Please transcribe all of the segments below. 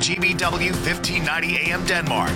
WGBW 1590 AM Denmark,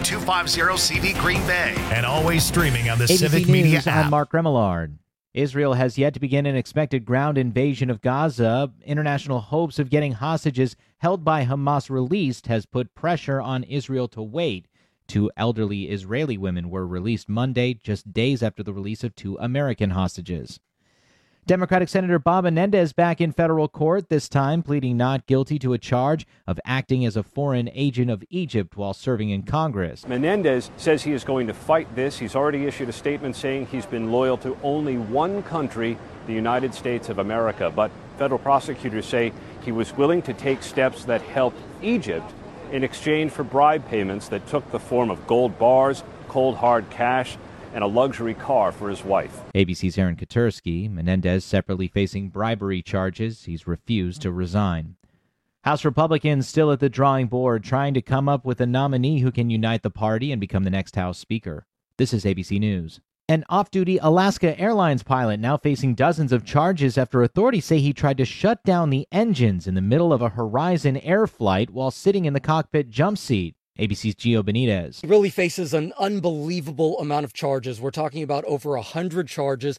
W250CV Green Bay, and always streaming on the ABC Civic News, Media app. I'm Mark Remillard. Israel has yet to begin an expected ground invasion of Gaza. International hopes of getting hostages held by Hamas released has put pressure on Israel to wait. 2 elderly Israeli women were released Monday, just days after the release of 2 American hostages. Democratic Senator Bob Menendez back in federal court, this time pleading not guilty to a charge of acting as a foreign agent of Egypt while serving in Congress. Menendez says he is going to fight this. He's already issued a statement saying he's been loyal to only one country, the United States of America. But federal prosecutors say he was willing to take steps that helped Egypt in exchange for bribe payments that took the form of gold bars, cold hard cash, and a luxury car for his wife. ABC's Aaron Katursky. Menendez separately facing bribery charges. He's refused to resign. House Republicans still at the drawing board, trying to come up with a nominee who can unite the party and become the next House Speaker. This is ABC News. An off-duty Alaska Airlines pilot now facing dozens of charges after authorities say he tried to shut down the engines in the middle of a Horizon Air flight while sitting in the cockpit jump seat. ABC's Gio Benitez. He really faces an unbelievable amount of charges. We're talking about over 100 charges.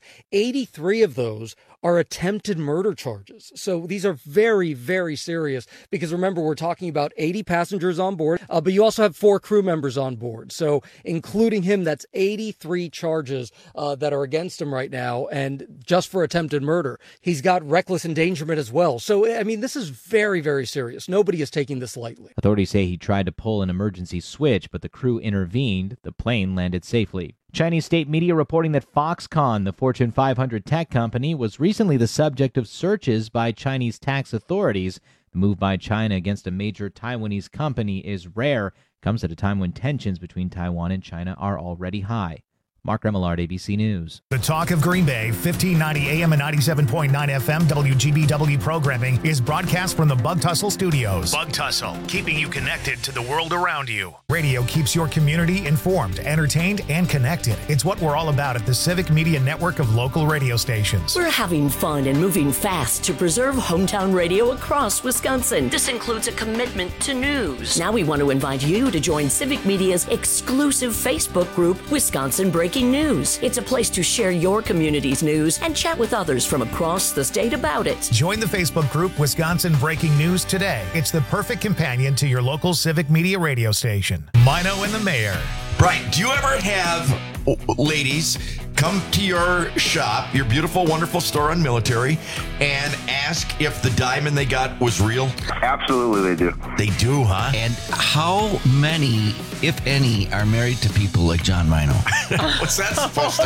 83 of those are attempted murder charges. So these are very, very serious because remember, we're talking about 80 passengers on board, but you also have 4 crew members on board. So including him, that's 83 charges that are against him right now. And just for attempted murder, he's got reckless endangerment as well. So, I mean, this is very, very serious. Nobody is taking this lightly. Authorities say he tried to pull an emergency switch, but the crew intervened. The plane landed safely. Chinese state media reporting that Foxconn, the Fortune 500 tech company, was recently the subject of searches by Chinese tax authorities. The move by China against a major Taiwanese company is rare, comes at a time when tensions between Taiwan and China are already high. Mark Remillard, ABC News. The Talk of Green Bay, 1590 AM and 97.9 FM WGBW programming is broadcast from the Bug Tussle Studios. Bug Tussle, keeping you connected to the world around you. Radio keeps your community informed, entertained, and connected. It's what we're all about at the Civic Media Network of local radio stations. We're having fun and moving fast to preserve hometown radio across Wisconsin. This includes a commitment to news. Now we want to invite you to join Civic Media's exclusive Facebook group, Wisconsin Breaking News. It's a place to share your community's news and chat with others from across the state about it. Join the Facebook group Wisconsin Breaking News today. It's the perfect companion to your local Civic Media radio station. Mino and the Mayor. Right. Do you ever have ladies come to your shop, your beautiful, wonderful store on Military, and ask if the diamond they got was real? Absolutely, they do. They do, huh? And how many, if any, are married to people like John Mino? What's that supposed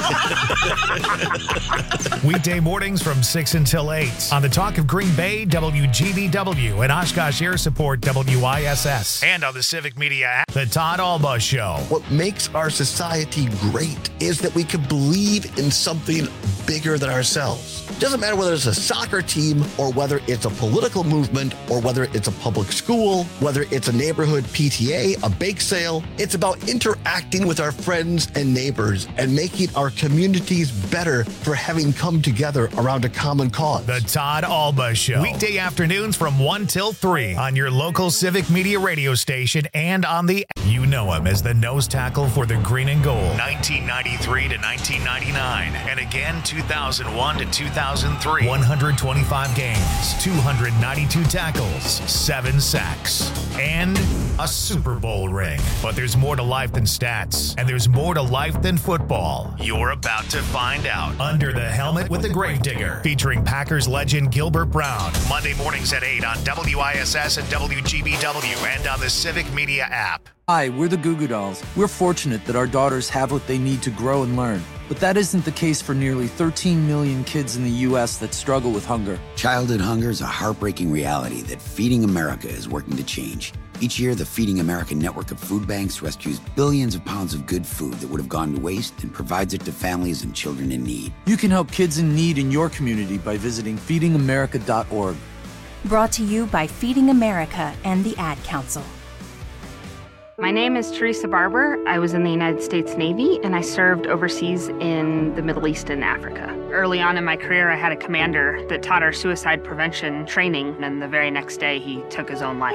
to mean? Weekday mornings from 6 until 8 on the Talk of Green Bay, WGBW, and Oshkosh Air Support, WISS, and on the Civic Media app, The Todd Alba Show. What makes our society great is that we can believe in something bigger than ourselves. It doesn't matter whether it's a soccer team or whether it's a political movement or whether it's a public school, whether it's a neighborhood PTA, a bake sale. It's about interacting with our friends and neighbors and making our communities better for having come together around a common cause. The Todd Alba Show. Weekday afternoons from 1 till 3 on your local Civic Media radio station and on the... You know him as the nose tackle for the green and gold. 1993 to 1999. And again, 2001 to 2003. 125 games, 292 tackles, 7 sacks, and a Super Bowl ring. But there's more to life than stats, and there's more to life than football. You're about to find out. Under the Helmet with the Gravedigger, featuring Packers legend Gilbert Brown. Monday mornings at 8 on WISS and WGBW and on the Civic Media app. Hi, we're the Goo Goo Dolls. We're fortunate that our daughters have what they need to grow and learn. But that isn't the case for nearly 13 million kids in the U.S. that struggle with hunger. Childhood hunger is a heartbreaking reality that Feeding America is working to change. Each year, the Feeding America network of food banks rescues billions of pounds of good food that would have gone to waste and provides it to families and children in need. You can help kids in need in your community by visiting feedingamerica.org. Brought to you by Feeding America and the Ad Council. My name is Teresa Barber. I was in the United States Navy, and I served overseas in the Middle East and Africa. Early on in my career, I had a commander that taught our suicide prevention training, and the very next day, he took his own life.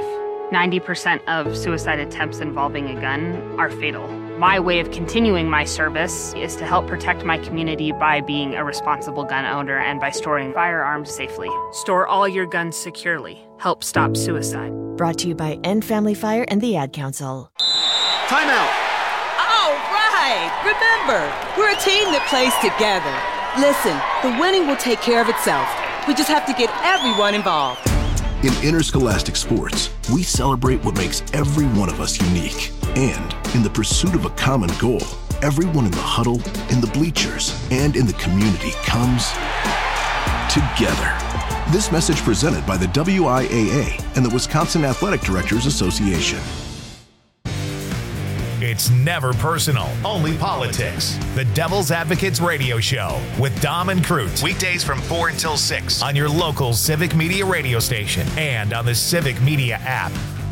90% of suicide attempts involving a gun are fatal. My way of continuing my service is to help protect my community by being a responsible gun owner and by storing firearms safely. Store all your guns securely. Help stop suicide. Brought to you by End Family Fire and the Ad Council. Time out. All right. Remember, we're a team that plays together. Listen, the winning will take care of itself. We just have to get everyone involved. In interscholastic sports, we celebrate what makes every one of us unique. And in the pursuit of a common goal, everyone in the huddle, in the bleachers, and in the community comes together. This message presented by the WIAA and the Wisconsin Athletic Directors Association. It's never personal, only politics. The Devil's Advocates Radio Show with Dom and Crute. Weekdays from 4 until 6 on your local Civic Media radio station and on the Civic Media app.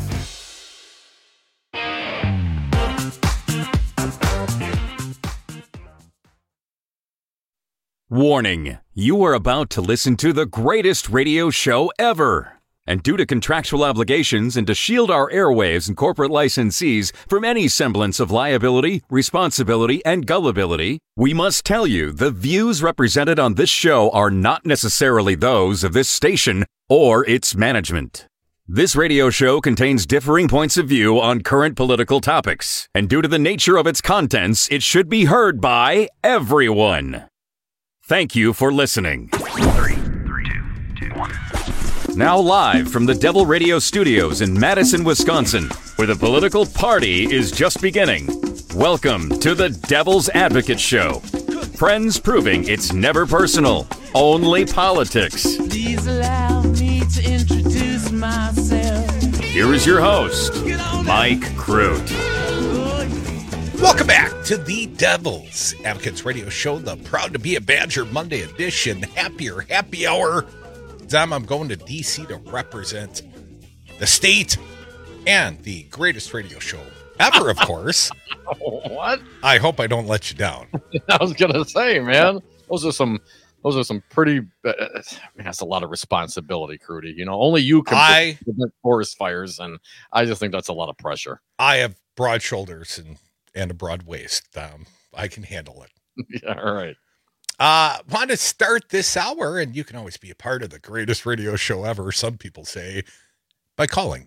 Warning, you are about to listen to the greatest radio show ever. And due to contractual obligations and to shield our airwaves and corporate licensees from any semblance of liability, responsibility, and gullibility, we must tell you the views represented on this show are not necessarily those of this station or its management. This radio show contains differing points of view on current political topics, and due to the nature of its contents, it should be heard by everyone. Thank you for listening. 3, 2, 1. Now live from the Devil Radio Studios in Madison, Wisconsin, where the political party is just beginning. Welcome to the Devil's Advocate Show. Friends proving it's never personal, only politics. Please allow me to introduce myself. Here is your host, Mike Crute. Welcome back to the Devil's Advocates Radio Show, the Proud to be a Badger Monday edition. Happy hour. Dom, I'm going to D.C. to represent the state and the greatest radio show ever, of course. What? I hope I don't let you down. I was going to say, man, those are some pretty, man, that's a lot of responsibility, Crudy. You know, only you can prevent forest fires, and I just think that's a lot of pressure. I have broad shoulders and a broad waist. I can handle it. Yeah, all right. Want to start this hour, and you can always be a part of the greatest radio show ever, some people say, by calling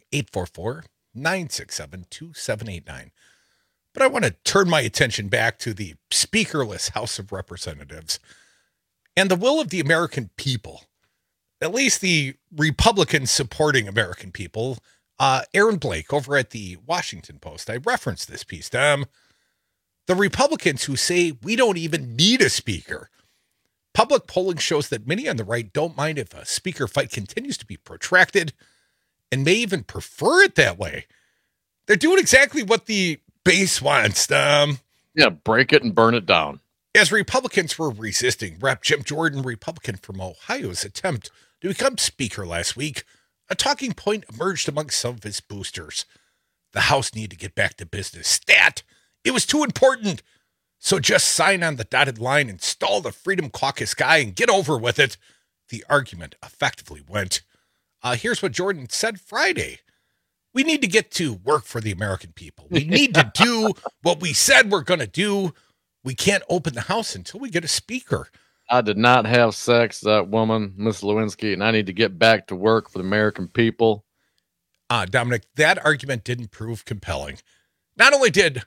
844-967-2789. But I want to turn my attention back to the speakerless House of Representatives and the will of the American people, at least the Republicans supporting American people. Aaron Blake over at the Washington Post, I referenced this piece, Tom. The Republicans who say we don't even need a speaker. Public polling shows that many on the right don't mind if a speaker fight continues to be protracted and may even prefer it that way. They're doing exactly what the base wants. Yeah, break it and burn it down. As Republicans were resisting Rep. Jim Jordan, Republican from Ohio's attempt to become speaker last week, a talking point emerged among some of his boosters. The House needed to get back to business. Stat! It was too important. So just sign on the dotted line, install the Freedom Caucus guy, and get over with it. The argument effectively went. Here's what Jordan said Friday. We need to get to work for the American people. We need to do what we said we're going to do. We can't open the House until we get a speaker. I did not have sex, that woman, Miss Lewinsky, and I need to get back to work for the American people. Dominic, that argument didn't prove compelling. Not only did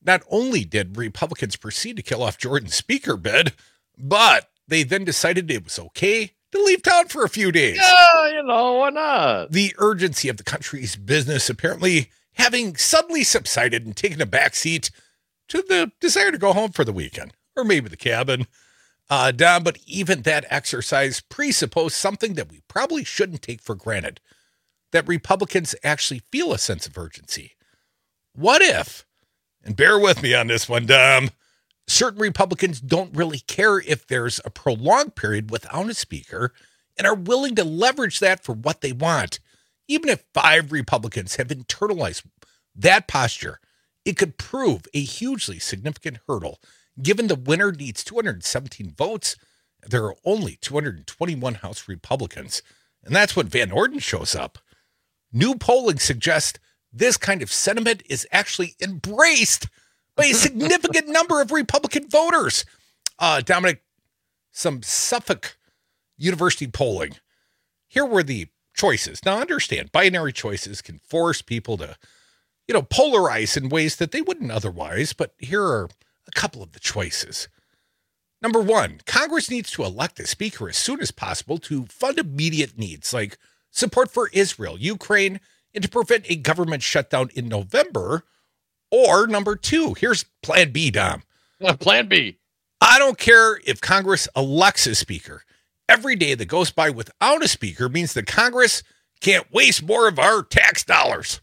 Republicans proceed to kill off Jordan's speaker bid, but they then decided it was okay to leave town for a few days. Yeah, why not? The urgency of the country's business apparently having suddenly subsided and taken a backseat to the desire to go home for the weekend, or maybe the cabin. Dom, but even that exercise presupposed something that we probably shouldn't take for granted, that Republicans actually feel a sense of urgency. What if, and bear with me on this one, Dom, certain Republicans don't really care if there's a prolonged period without a speaker and are willing to leverage that for what they want. Even if 5 Republicans have internalized that posture, it could prove a hugely significant hurdle, given the winner needs 217 votes. There are only 221 House Republicans, and that's when Van Orden shows up. New polling suggests this kind of sentiment is actually embraced by a significant number of Republican voters. Dominic, some Suffolk University polling. Here were the choices. Now, understand, binary choices can force people to, polarize in ways that they wouldn't otherwise, but here are a couple of the choices. Number 1, Congress needs to elect a speaker as soon as possible to fund immediate needs like support for Israel, Ukraine, and to prevent a government shutdown in November. Or number 2, here's Plan B, Dom. Plan B. I don't care if Congress elects a speaker. Every day that goes by without a speaker means that Congress can't waste more of our tax dollars.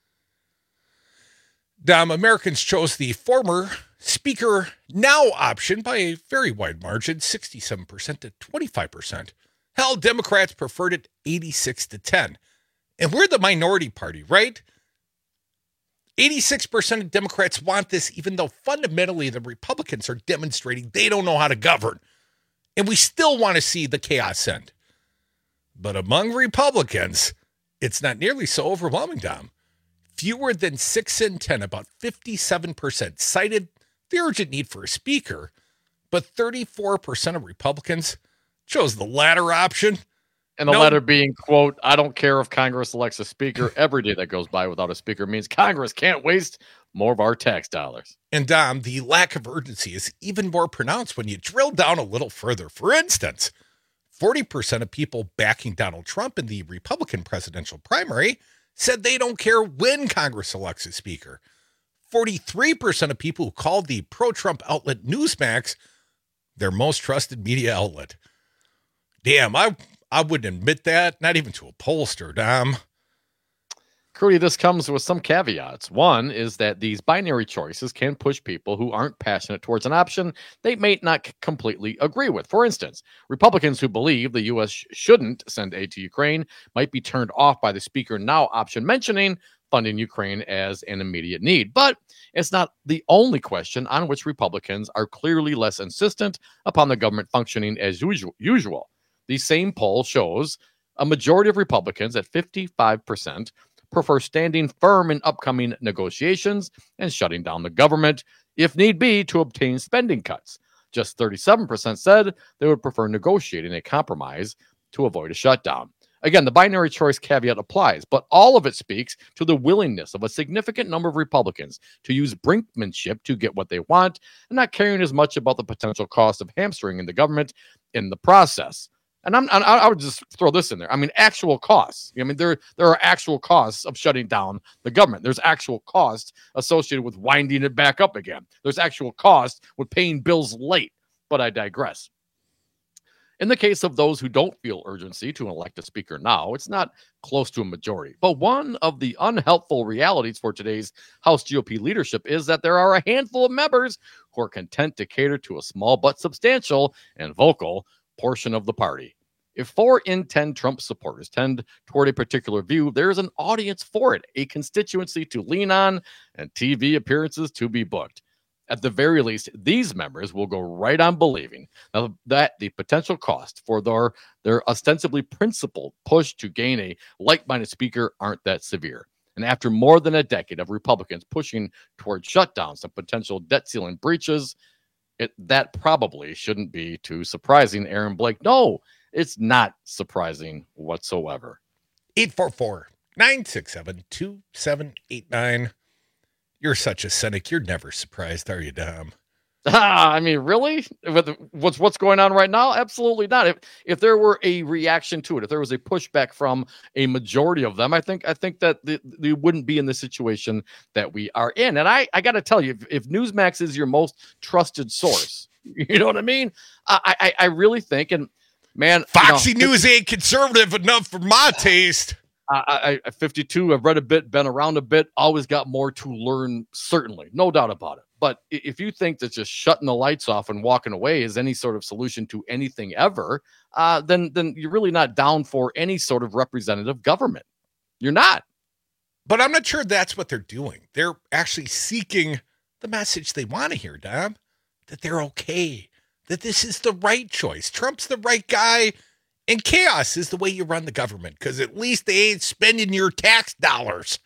Dom, Americans chose the former Speaker Now option by a very wide margin, 67% to 25%. Hell, Democrats preferred it 86-10. And we're the minority party, right? 86% of Democrats want this, even though fundamentally the Republicans are demonstrating they don't know how to govern. And we still want to see the chaos end. But among Republicans, it's not nearly so overwhelming, Dom. Fewer than 6 in 10, about 57%, cited the urgent need for a speaker, but 34% of Republicans chose the latter option. And the letter being, quote, I don't care if Congress elects a speaker. Every day that goes by without a speaker means Congress can't waste more of our tax dollars. And Dom, the lack of urgency is even more pronounced when you drill down a little further. For instance, 40% of people backing Donald Trump in the Republican presidential primary said they don't care when Congress elects a speaker. 43% of people who called the pro-Trump outlet Newsmax their most trusted media outlet. Damn, I wouldn't admit that, not even to a pollster, Dom. Crudy, this comes with some caveats. One is that these binary choices can push people who aren't passionate towards an option they may not completely agree with. For instance, Republicans who believe the U.S. shouldn't send aid to Ukraine might be turned off by the Speaker Now option mentioning funding Ukraine as an immediate need. But it's not the only question on which Republicans are clearly less insistent upon the government functioning as usual. The same poll shows a majority of Republicans at 55% prefer standing firm in upcoming negotiations and shutting down the government, if need be, to obtain spending cuts. Just 37% said they would prefer negotiating a compromise to avoid a shutdown. Again, the binary choice caveat applies, but all of it speaks to the willingness of a significant number of Republicans to use brinkmanship to get what they want and not caring as much about the potential cost of hamstringing the government in the process. And I would just throw this in there. I mean, actual costs. I mean, there are actual costs of shutting down the government. There's actual costs associated with winding it back up again. There's actual costs with paying bills late. But I digress. In the case of those who don't feel urgency to elect a speaker now, it's not close to a majority. But one of the unhelpful realities for today's House GOP leadership is that there are a handful of members who are content to cater to a small but substantial and vocal portion of the party. If 4 in 10 Trump supporters tend toward a particular view, there is an audience for it, a constituency to lean on, and TV appearances to be booked. At the very least, these members will go right on believing that the potential cost for their ostensibly principled push to gain a like-minded speaker aren't that severe. And after more than a decade of Republicans pushing toward shutdowns and potential debt ceiling breaches, that probably shouldn't be too surprising, Aaron Blake. No, it's not surprising whatsoever. 844-967-2789. You're such a cynic. You're never surprised, are you, Dom? I mean, really? What's going on right now? Absolutely not. If there were a reaction to it, if there was a pushback from a majority of them, I think that they wouldn't be in the situation that we are in. And I got to tell you, if Newsmax is your most trusted source, you know what I mean? I really think, and man, Foxy News ain't conservative enough for my taste. I 52, I've read a bit, been around a bit, always got more to learn, certainly, no doubt about it. But if you think that just shutting the lights off and walking away is any sort of solution to anything ever, then you're really not down for any sort of representative government. You're not. But I'm not sure that's what they're doing. They're actually seeking the message they want to hear, Dom, that they're okay, that this is the right choice. Trump's the right guy, And chaos is the way you run the government, because at least they ain't spending your tax dollars.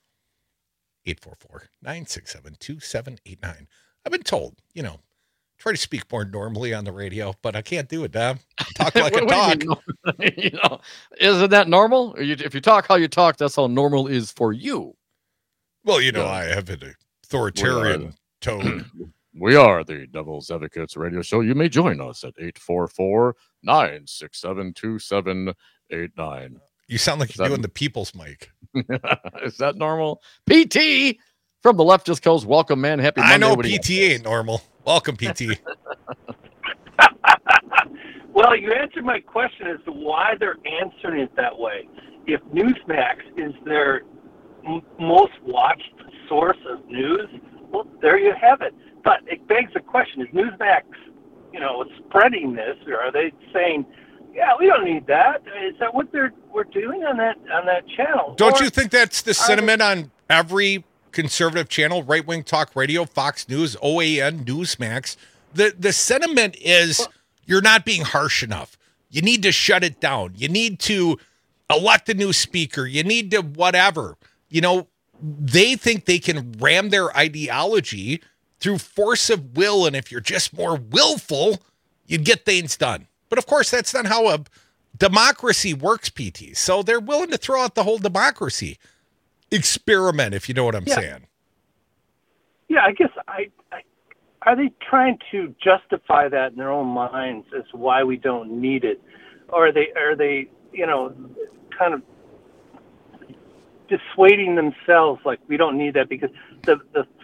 844-967-2789. I've been told, try to speak more normally on the radio, but I can't do it, Dom. Talk like I talk. Isn't that normal? If you talk how you talk, that's how normal is for you. Well, I have an authoritarian tone. We are the Devil's Advocates radio show. You may join us at 844-967-2789. You sound like you're doing the people's mic. Is that normal? PT from the leftist coast. Welcome, man. Happy Monday. I know PT ain't normal. Welcome, PT. Well, you answered my question as to why they're answering it that way. If Newsmax is their most watched source of news, well, there you have it. But it begs the question, is Newsmax, spreading this, or are they saying, yeah, we don't need that? Is that what we're doing on that channel? Don't you think that's the sentiment on every conservative channel, right-wing talk radio, Fox News, OAN, Newsmax? The sentiment is you're not being harsh enough. You need to shut it down. You need to elect a new speaker. You need to whatever. They think they can ram their ideology through force of will, and if you're just more willful, you'd get things done. But of course, that's not how a democracy works, PT. So they're willing to throw out the whole democracy experiment, if you know what I'm saying. Yeah, I guess are they trying to justify that in their own minds as to why we don't need it, or are they kind of dissuading themselves like we don't need that because the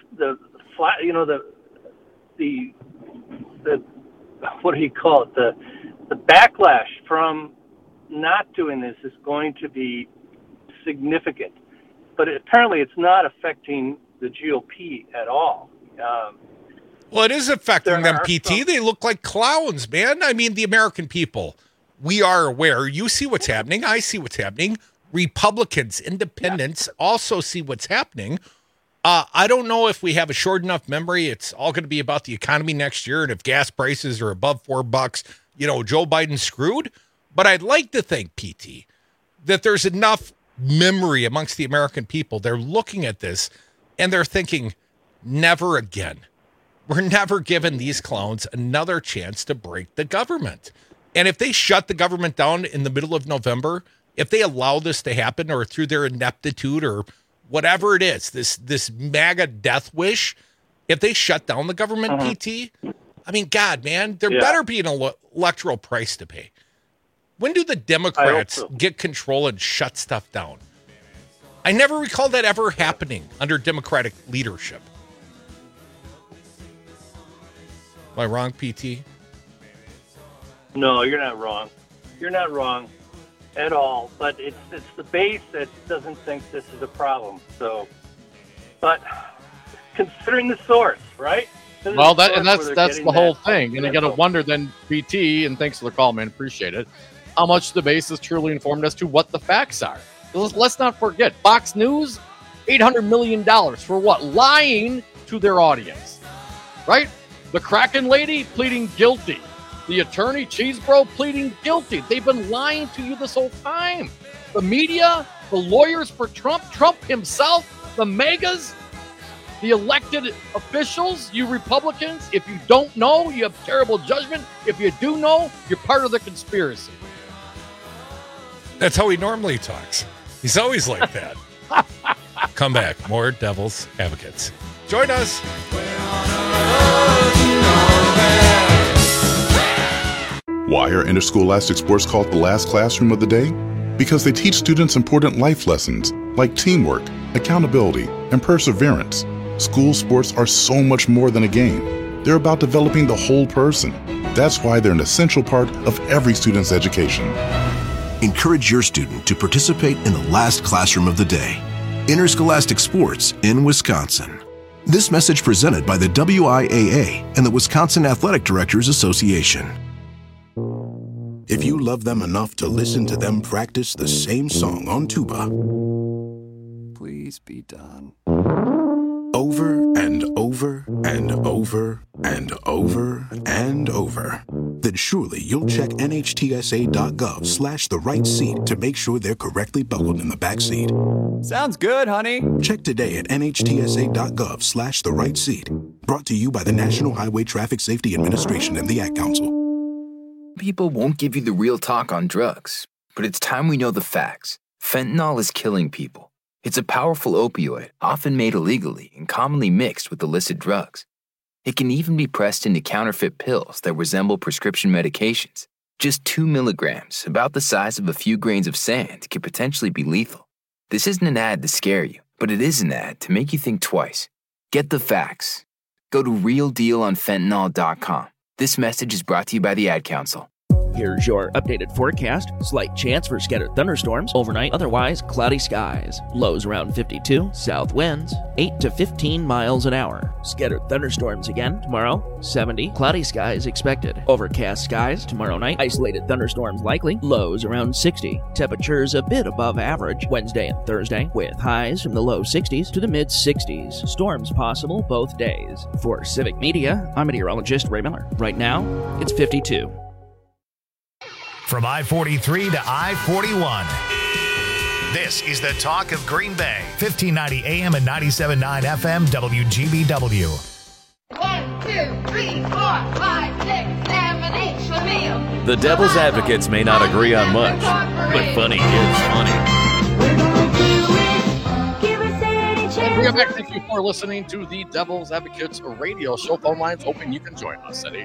what do you call it, the backlash from not doing this is going to be significant, but apparently it's not affecting the GOP at all. Well, it is affecting them, PT. They look like clowns, man. I mean, the American people, we are aware. You see what's happening. I see what's happening. Republicans, independents also see what's happening. I don't know if we have a short enough memory. It's all going to be about the economy next year, and if gas prices are above $4, Joe Biden's screwed. But I'd like to think, PT, that there's enough memory amongst the American people. They're looking at this, and they're thinking, never again. We're never giving these clowns another chance to break the government. And if they shut the government down in the middle of November, if they allow this to happen, or through their ineptitude or whatever it is, this MAGA death wish, if they shut down the government, PT, I mean, God, man, there better be an electoral price to pay. When do the Democrats get control and shut stuff down? I never recall that ever happening under Democratic leadership. Am I wrong, PT? No, you're not wrong. You're not wrong at all. But it's the base that doesn't think this is a problem. So, but considering the source, right? Well, that's the whole thing. And you got to wonder then, PT, and thanks for the call, man, appreciate it, how much the base is truly informed as to what the facts are. Let's not forget, Fox News, $800 million for what? Lying to their audience, right? The Kraken lady pleading guilty. The attorney, Cheesebro, pleading guilty. They've been lying to you this whole time. The media, the lawyers for Trump, Trump himself, the megas, the elected officials, you Republicans. If you don't know, you have terrible judgment. If you do know, you're part of the conspiracy. That's how he normally talks. He's always like that. Come back. More Devil's Advocates. Join us. Why are interscholastic sports called the last classroom of the day? Because they teach students important life lessons like teamwork, accountability, and perseverance. School sports are so much more than a game. They're about developing the whole person. That's why they're an essential part of every student's education. Encourage your student to participate in the last classroom of the day. Interscholastic Sports in Wisconsin. This message presented by the WIAA and the Wisconsin Athletic Directors Association. If you love them enough to listen to them practice the same song on tuba, please be done. Over and over and over and over and over, then surely you'll check NHTSA.gov/the right seat to make sure they're correctly buckled in the back seat. Sounds good, honey. Check today at NHTSA.gov/the right seat. Brought to you by the National Highway Traffic Safety Administration and the Ad Council. People won't give you the real talk on drugs, but it's time we know the facts. Fentanyl is killing people. It's a powerful opioid, often made illegally and commonly mixed with illicit drugs. It can even be pressed into counterfeit pills that resemble prescription medications. Just 2 milligrams, about the size of a few grains of sand, can potentially be lethal. This isn't an ad to scare you, but it is an ad to make you think twice. Get the facts. Go to realdealonfentanyl.com. This message is brought to you by the Ad Council. Here's your updated forecast. Slight chance for scattered thunderstorms overnight. Otherwise, cloudy skies. Lows around 52. South winds 8 to 15 miles an hour. Scattered thunderstorms again tomorrow. 70. Cloudy skies expected. Overcast skies tomorrow night. Isolated thunderstorms likely. Lows around 60. Temperatures a bit above average Wednesday and Thursday, with highs from the low 60s to the mid 60s. Storms possible both days. For Civic Media, I'm meteorologist Ray Miller. Right now, it's 52. From I-43 to I-41. This is the talk of Green Bay. 1590 AM and 97.9 FM WGBW. 1, 2, 3, 4, 5, 6, 7, 8 Schlemiel. The Devil's Advocates may not agree on much, but funny is funny. We are back. Thank you for listening to the Devil's Advocates radio show. Phone lines open. You can join us at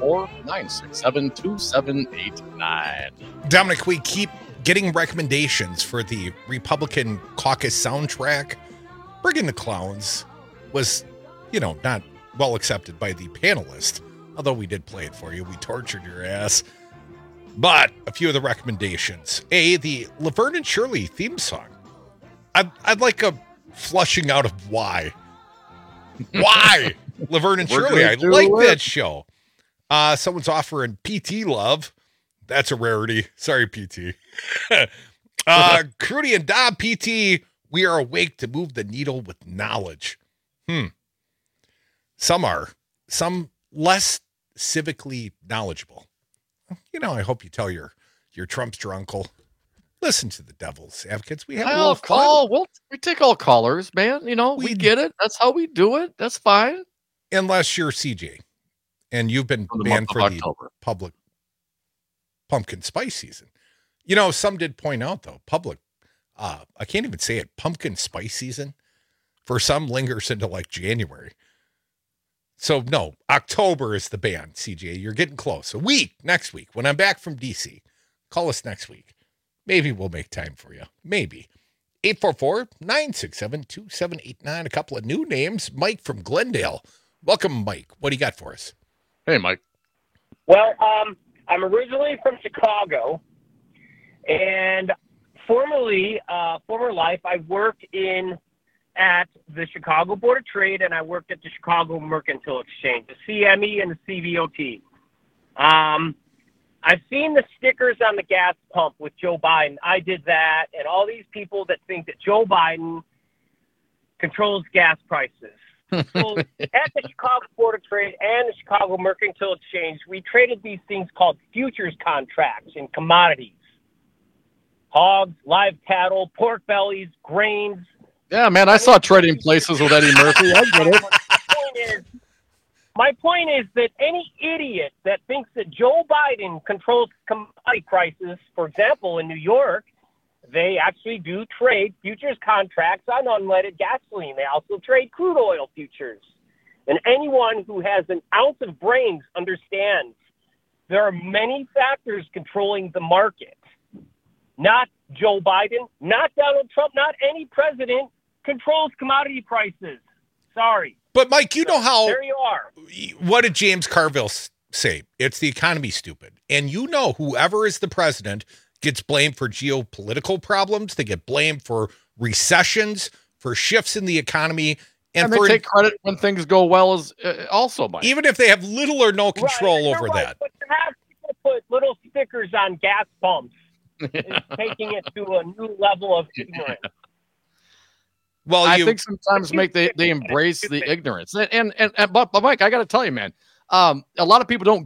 844-967-2789. Dominic, we keep getting recommendations for the Republican caucus soundtrack. Bring in the Clowns was, not well accepted by the panelists, although we did play it for you. We tortured your ass. But a few of the recommendations. The Laverne and Shirley theme song. I'd like a flushing out of why. Why? Laverne and Shirley. I like that show. Someone's offering PT love. That's a rarity. Sorry, PT. Crudy and Dob PT. We are awake to move the needle with knowledge. Some are. Some less civically knowledgeable. I hope you tell your Trumpster uncle. Listen to the Devil's Advocates. We have a little call. We take all callers, man. We get it. That's how we do it. That's fine. Unless you're CJ and you've been banned for the public pumpkin spice season. Some did point out, though, I can't even say it, pumpkin spice season for some lingers into like January. So, no, October is the ban, CJ. You're getting close. A week next week when I'm back from DC. Call us next week. Maybe we'll make time for you. Maybe. 844-967-2789. A couple of new names. Mike from Glendale. Welcome, Mike. What do you got for us? Hey, Mike. Well, I'm originally from Chicago, and former life, I worked at the Chicago Board of Trade, and I worked at the Chicago Mercantile Exchange, the CME and the CVOT. I've seen the stickers on the gas pump with Joe Biden. I did that, and all these people that think that Joe Biden controls gas prices. So at the Chicago Board of Trade and the Chicago Mercantile Exchange, we traded these things called futures contracts in commodities. Hogs, live cattle, pork bellies, grains. Yeah, man, I saw trading places with Eddie Murphy. I get it. My point is that any idiot that thinks that Joe Biden controls commodity prices, for example, in New York, they actually do trade futures contracts on unleaded gasoline. They also trade crude oil futures. And anyone who has an ounce of brains understands there are many factors controlling the market. Not Joe Biden, not Donald Trump, not any president controls commodity prices. Sorry. But, Mike, you know how... There you are. What did James Carville say? It's the economy, stupid. And whoever is the president gets blamed for geopolitical problems. They get blamed for recessions, for shifts in the economy. And they take credit when things go well as also, Mike. Even if they have little or no control over that. But to have people put little stickers on gas pumps is taking it to a new level of ignorance. Well, I think sometimes they embrace the ignorance, but Mike, I got to tell you, man, a lot of people don't get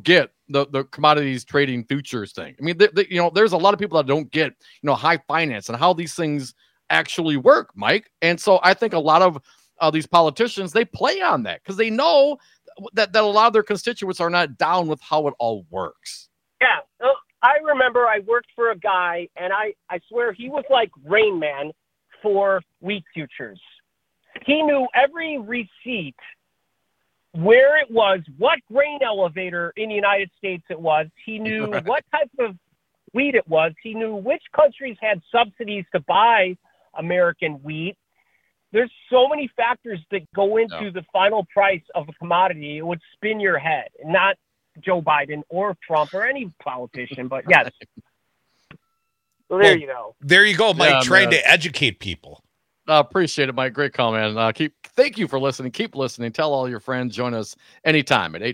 the commodities trading futures thing. I mean, there's a lot of people that don't get, high finance and how these things actually work, Mike. And so I think a lot of these politicians, they play on that because they know that a lot of their constituents are not down with how it all works. Yeah. I remember I worked for a guy, and I swear he was like Rain Man for wheat futures. He knew every receipt, where it was, what grain elevator in the United States it was. He knew what type of wheat it was. He knew which countries had subsidies to buy American wheat. There's so many factors that go into the final price of a commodity. It would spin your head, not Joe Biden or Trump or any politician, but yes. So there you go. There you go, Mike, trying to educate people. Appreciate it, Mike. Great call, man. Thank you for listening. Keep listening. Tell all your friends. Join us anytime at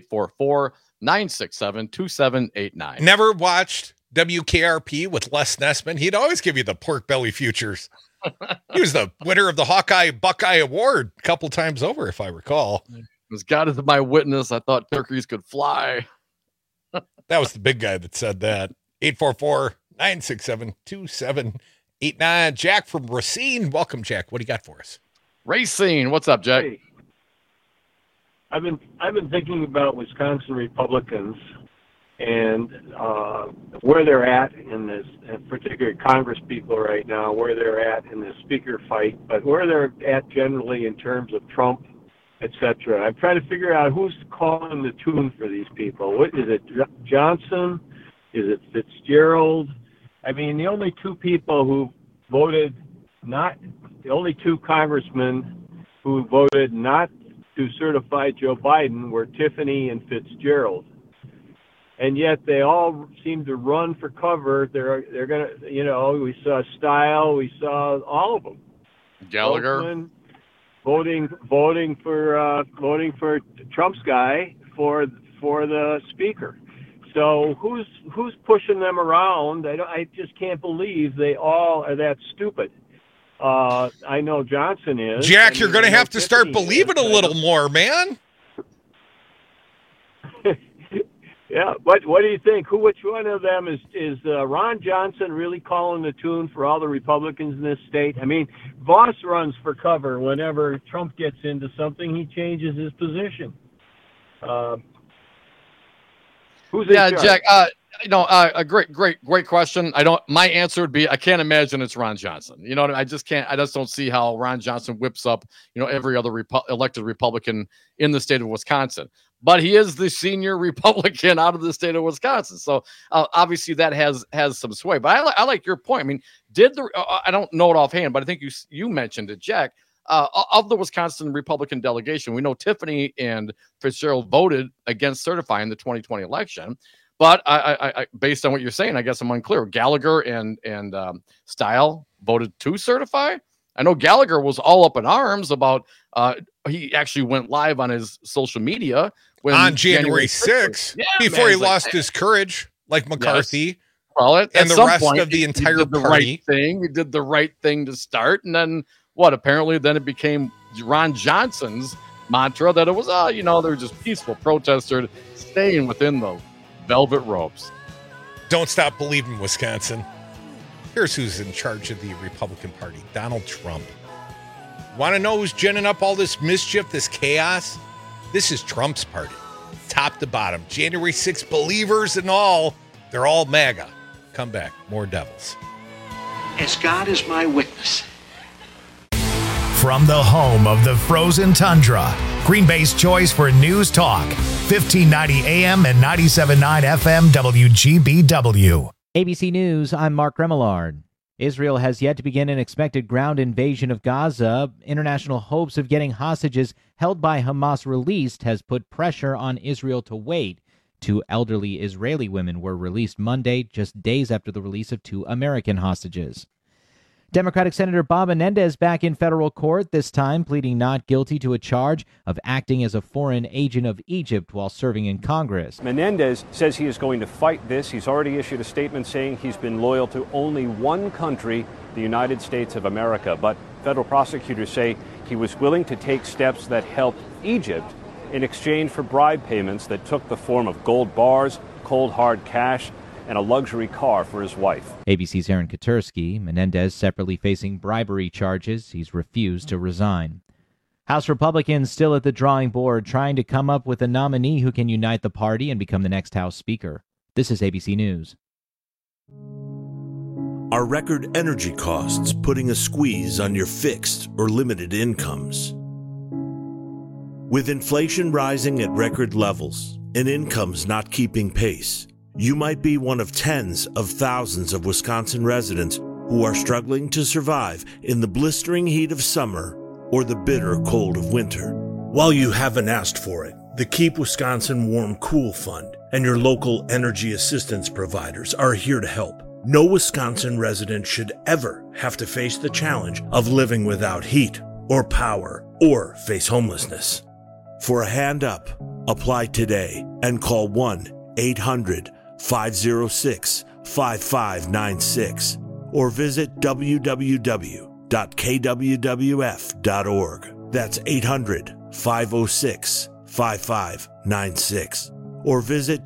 844-967-2789. Never watched WKRP with Les Nessman. He'd always give you the pork belly futures. He was the winner of the Buckeye Award a couple times over, if I recall. As God is my witness, I thought turkeys could fly. That was the big guy that said that. 844-967-2789. Jack from Racine. Welcome, Jack. What do you got for us? Racine. What's up, Jack? Hey. I've been thinking about Wisconsin Republicans and where they're at in this, and particularly Congress people right now, where they're at in the speaker fight, but where they're at generally in terms of Trump, etc. I'm trying to figure out who's calling the tune for these people. What is it? Johnson? Is it Fitzgerald? I mean, the only two people who voted not, the only two congressmen who voted not to certify Joe Biden were Tiffany and Fitzgerald. And yet they all seem to run for cover. They're gonna, we saw Style, we saw all of them. Gallagher. Oakland, voting for Trump's guy for the speaker. So who's pushing them around? I just can't believe they all are that stupid. I know Johnson is. Jack, you're going to have to start believing a little more, man. Yeah, what do you think? Which one of them is Ron Johnson really calling the tune for all the Republicans in this state? I mean, Voss runs for cover whenever Trump gets into something. He changes his position. Who's in charge? Jack. A great question. My answer would be I can't imagine it's Ron Johnson. I just can't. I just don't see how Ron Johnson whips up every other elected Republican in the state of Wisconsin. But he is the senior Republican out of the state of Wisconsin, so obviously that has some sway. But I like your point. I mean, I don't know it offhand, but I think you mentioned it, Jack. Of the Wisconsin Republican delegation, we know Tiffany and Fitzgerald voted against certifying the 2020 election. But I based on what you're saying, I guess I'm unclear. Gallagher and Style voted to certify. I know Gallagher was all up in arms about. He actually went live on his social media on January 6th, before he lost his courage, like McCarthy. Yes. Well, and the rest of the entire party. He did the right thing to start, and then what? Apparently, then it became Ron Johnson's mantra that it was, they're just peaceful protesters staying within the velvet ropes. Don't stop believing, Wisconsin. Here's who's in charge of the Republican Party: Donald Trump. Want to know who's ginning up all this mischief, this chaos? This is Trump's party, top to bottom. January 6th believers and all, they're all MAGA. Come back, more devils. As God is my witness. From the home of the frozen tundra, Green Bay's choice for news talk, 1590 AM and 97.9 FM WGBW. ABC News, I'm Mark Remillard. Israel has yet to begin an expected ground invasion of Gaza. International hopes of getting hostages held by Hamas released has put pressure on Israel to wait. 2 elderly Israeli women were released Monday, just days after the release of 2 American hostages. Democratic Senator Bob Menendez back in federal court, this time pleading not guilty to a charge of acting as a foreign agent of Egypt while serving in Congress. Menendez says he is going to fight this. He's already issued a statement saying he's been loyal to only one country, the United States of America. But federal prosecutors say he was willing to take steps that helped Egypt in exchange for bribe payments that took the form of gold bars, cold, hard cash and a luxury car for his wife. ABC's Aaron Katursky. Menendez separately facing bribery charges. He's refused to resign. House Republicans still at the drawing board, trying to come up with a nominee who can unite the party and become the next House Speaker. This is ABC News. Are record energy costs putting a squeeze on your fixed or limited incomes? With inflation rising at record levels and incomes not keeping pace, you might be one of tens of thousands of Wisconsin residents who are struggling to survive in the blistering heat of summer or the bitter cold of winter. While you haven't asked for it, the Keep Wisconsin Warm Cool Fund and your local energy assistance providers are here to help. No Wisconsin resident should ever have to face the challenge of living without heat or power or face homelessness. For a hand up, apply today and call 1-800-506-5596 or visit www.kwwf.org. That's 800-506-5596 or visit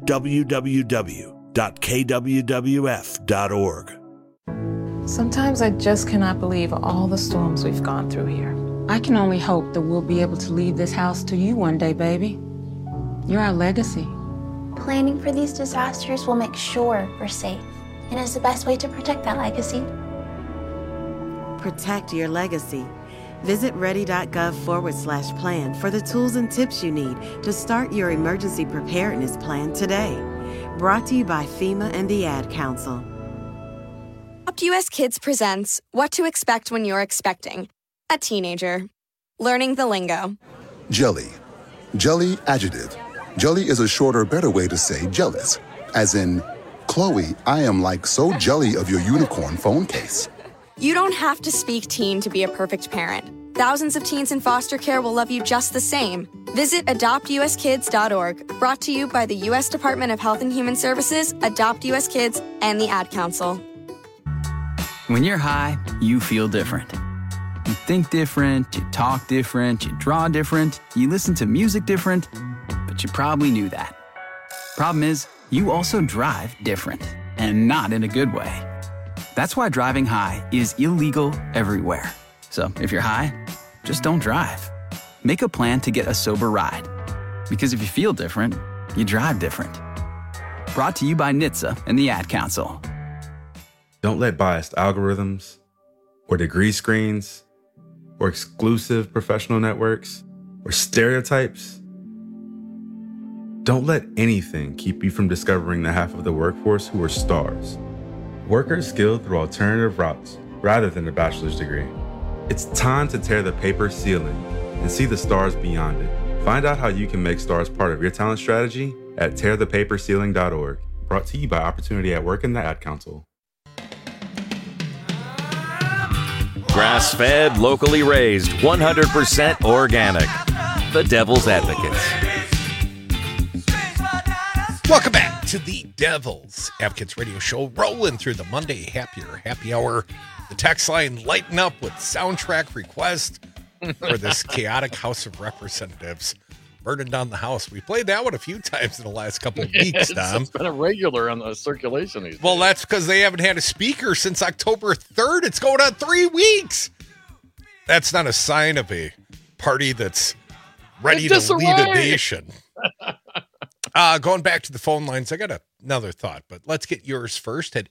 www.kwwf.org. Sometimes I just cannot believe all the storms we've gone through here. I can only hope that we'll be able to leave this house to you one day, baby. You're our legacy. Planning for these disasters will make sure we're safe, and is the best way to protect that legacy. Protect your legacy. Visit ready.gov/plan for the tools and tips you need to start your emergency preparedness plan today. Brought to you by FEMA and the Ad Council. Adopt US Kids presents What to Expect When You're Expecting a Teenager. Learning the lingo. Jelly. Jelly adjective. Jelly is a shorter, better way to say jealous. As in, Chloe, I am like so jelly of your unicorn phone case. You don't have to speak teen to be a perfect parent. Thousands of teens in foster care will love you just the same. Visit adoptuskids.org. Brought to you by the U.S. Department of Health and Human Services, Adopt US Kids, and the Ad Council. When you're high, you feel different. You think different, you talk different, you draw different, you listen to music different, but you probably knew that. Problem is, you also drive different, and not in a good way. That's why driving high is illegal everywhere. So if you're high, just don't drive. Make a plan to get a sober ride. Because if you feel different, you drive different. Brought to you by NHTSA and the Ad Council. Don't let biased algorithms or degree screens or exclusive professional networks or stereotypes. Don't let anything keep you from discovering the half of the workforce who are stars. Workers skilled through alternative routes rather than a bachelor's degree. It's time to tear the paper ceiling and see the stars beyond it. Find out how you can make stars part of your talent strategy at tearthepaperceiling.org. Brought to you by Opportunity at Work and the Ad Council. Grass-fed, locally raised, 100% organic. The Devil's Advocates. Welcome back to the Devil's Advocates radio show, rolling through the Monday happy hour. The text line lighting up with soundtrack requests for this chaotic House of Representatives burning down the House. We played that one a few times in the last couple of weeks, Tom. It's been a regular on the circulation these days. Well, that's because they haven't had a speaker since October 3rd. It's going on 3 weeks. That's not a sign of a party that's ready to lead a nation. Going back to the phone lines, I got another thought, but let's get yours first at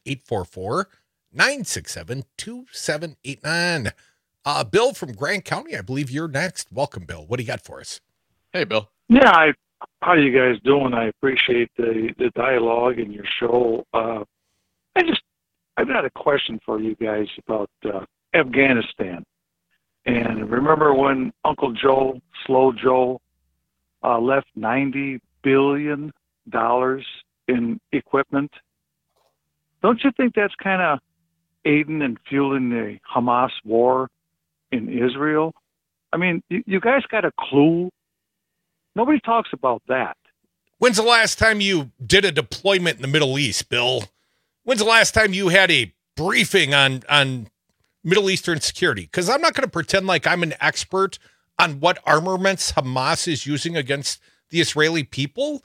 844-967-2789. Bill from Grant County, I believe you're next. Welcome, Bill. What do you got for us? Hey, Bill. Yeah, how you guys doing? I appreciate the dialogue in your show. I've got a question for you guys about Afghanistan. And remember when Uncle Joe, Slow Joe, left $90 billion in equipment? Don't you think that's kind of aiding and fueling the Hamas war in Israel? I mean, you guys got a clue? Nobody talks about that. When's the last time you did a deployment in the Middle East, Bill? When's the last time you had a briefing on Middle Eastern security? Because I'm not going to pretend like I'm an expert on what armaments Hamas is using against the Israeli people.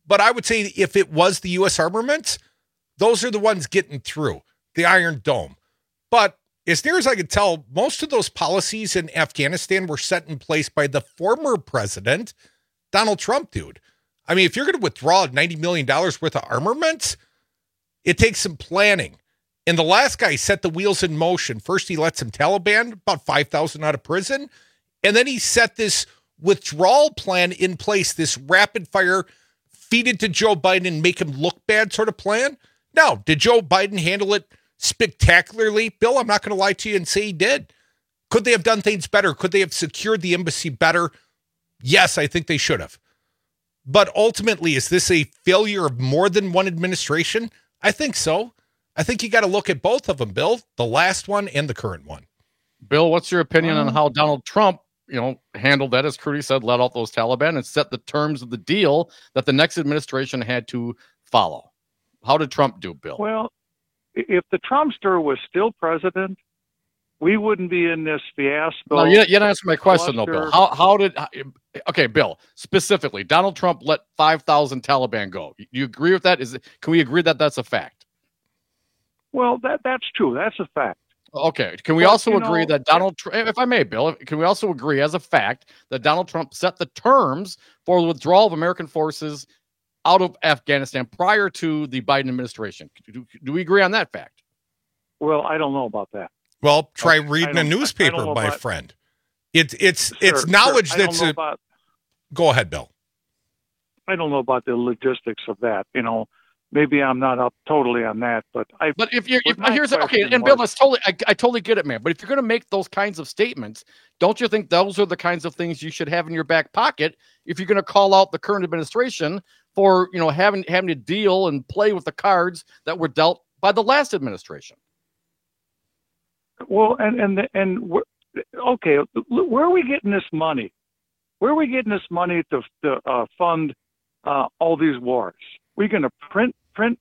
But I would say if it was the U.S. armaments, those are the ones getting through, the Iron Dome. But as near as I could tell, most of those policies in Afghanistan were set in place by the former president, Donald Trump, dude. I mean, if you're going to withdraw $90 million worth of armaments, it takes some planning. And the last guy set the wheels in motion. First, he let some Taliban, about 5,000 out of prison. And then he set this withdrawal plan in place, this rapid fire, feed it to Joe Biden and make him look bad sort of plan. Now, did Joe Biden handle it spectacularly? Bill, I'm not going to lie to you and say he did. Could they have done things better? Could they have secured the embassy better? Yes, I think they should have. But ultimately, is this a failure of more than one administration? I think so. I think you got to look at both of them, Bill, the last one and the current one. Bill, what's your opinion on how Donald Trump, handled that, as Crudy said, let out those Taliban and set the terms of the deal that the next administration had to follow? How did Trump do, Bill? Well, if the Trumpster was still president, we wouldn't be in this fiasco. No, you didn't answer my question, though, Bill. Okay, Bill, specifically, Donald Trump let 5,000 Taliban go. You agree with that? Can we agree that that's a fact? Well, that's true. That's a fact. Okay. Can we also agree that Donald Trump, if I may, Bill, can we also agree as a fact that Donald Trump set the terms for the withdrawal of American forces out of Afghanistan prior to the Biden administration? Do we agree on that fact? Well, I don't know about that. Well, try reading a newspaper, my friend. It's knowledge that's Go ahead, Bill. I don't know about the logistics of that. Maybe I'm not up totally on that, but Bill, I totally get it, man. But if you're going to make those kinds of statements, don't you think those are the kinds of things you should have in your back pocket if you're going to call out the current administration for having to deal and play with the cards that were dealt by the last administration? Well, okay, where are we getting this money? Where are we getting this money to fund all these wars? We're going to print